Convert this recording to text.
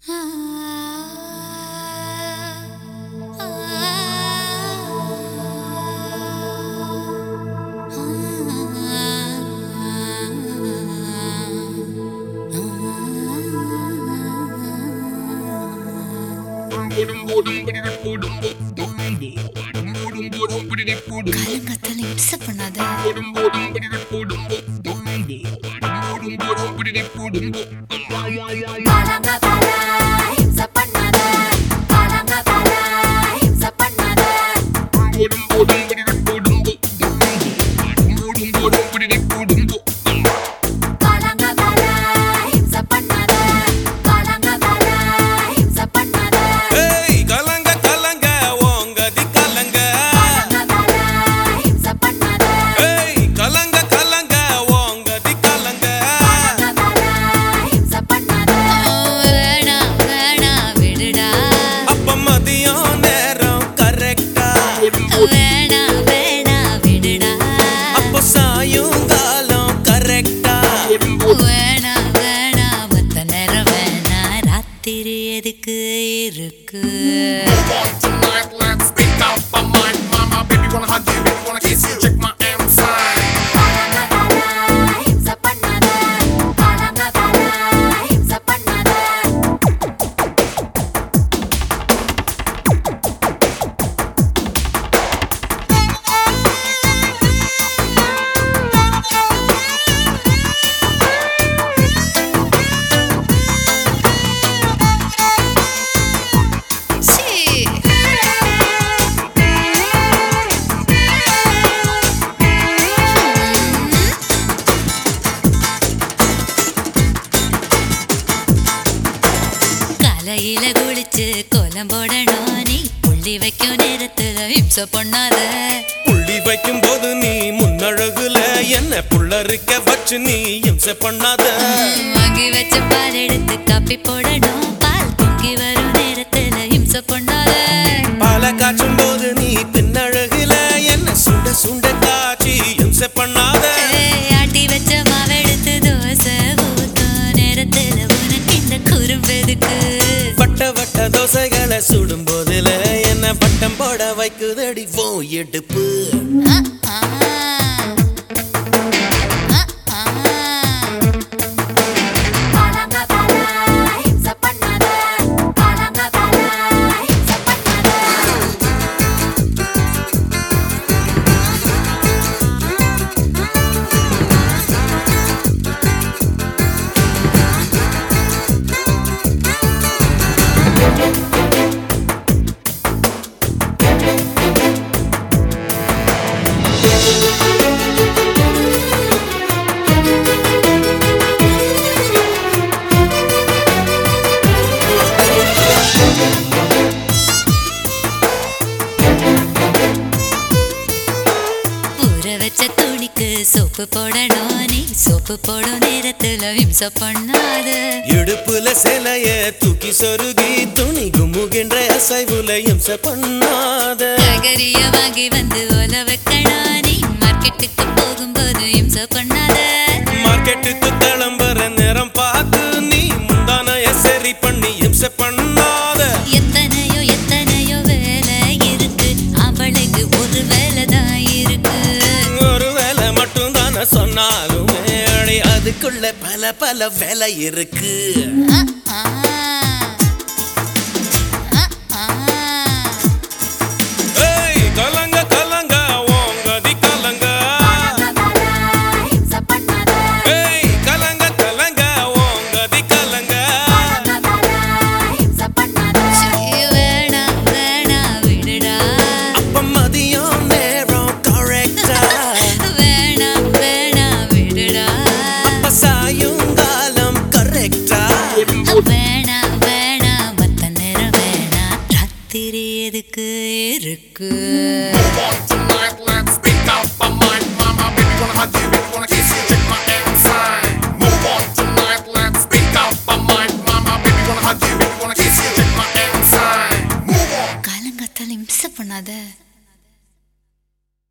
புள்ளி வைக்கும் போது நீ முன்னழகுல என்ன புள்ளரிக்க வச்சு நீ இம்சை பண்ணாத. வாங்கி வச்ச பால் எடுத்து காப்பி போடணும், பால் பொங்கி வரும் நேரத்துல இம்சை பண்ணாத. பாலை காய்ச்சும் போது நீ பின்னழகுல என்ன சுண்ட சுண்ட காய்ச்சி இம்சை பண்ணாத. ஆட்டி வச்ச மாவெடுத்து தோசை ஊத்தும் நேரத்துல உனக்கு இந்த குறும்பெதுக்கு. வட்ட வட்ட தோசைகளை சுடும் போதுல என்ன பட்டம் போட வைக்குதடி போ எடுப்பு. சோப்பு போடணும், நீ சோப்பு போடும் நேரத்துல இம்சை பண்ணாத. இடுப்புல சேலைய தூக்கி சொருகி துணி குமுகின்ற அசைவுல இம்சை பண்ணாத. காய்கறிய வாங்கி வந்து ஓல வைக்கணும், நீ மார்க்கெட்டுக்கு போகும்போது இம்சை பண்ணாத. மார்க்கெட்டுக்கு கிளம்புற நேரம் பார்த்து நீ முந்தானைய சரி பண்ணி இம்சை பண்ணாத. எத்தனையோ எத்தனையோ வேலை இருக்கு, அவளுக்கு ஒரு வேலை தான் இருக்கு. ஒரு வேலை மட்டும் தானே சொன்னாலுமே அதுக்குள்ள பல பல வேலை இருக்கு. கலங்க கலங்க ஓங்கதி கலங்க. கலங்க கலங்க ஓங்கதி கலங்க. வேணா வேணா விடுடா, அப்ப மதியம் நேரம் கரெக்டா. வேணா வேணா விடுடா, அப்ப சாயங்காலம் கரெக்டா. வேணா வேணா மத்த நேரம் வேணா, ராத்திரி எதுக்கு இருக்கு. Tonight let's pick up my mind, mama, baby, wanna hug you.